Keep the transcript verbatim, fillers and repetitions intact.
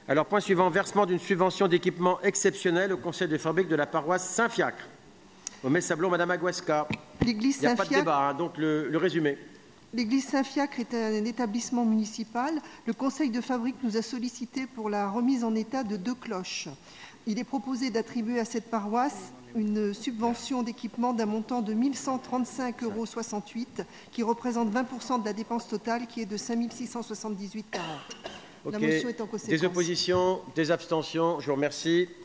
Alors, point suivant, versement d'une subvention d'équipement exceptionnel au conseil de fabrique de la paroisse Saint-Fiacre. Au Messablon, Madame Aguasca. L'église Il n'y a pas de Saint-Fiacre. débat, hein, donc le, le résumé. L'église Saint-Fiacre est un établissement municipal. Le conseil de fabrique nous a sollicité pour la remise en état de deux cloches. Il est proposé d'attribuer à cette paroisse une subvention d'équipement d'un montant de mille cent trente-cinq euros soixante-huit, qui représente vingt pour cent de la dépense totale, qui est de cinq mille six cent soixante-dix-huit euros quarante. Okay. La motion est en conséquence. Des oppositions, des abstentions, je vous remercie.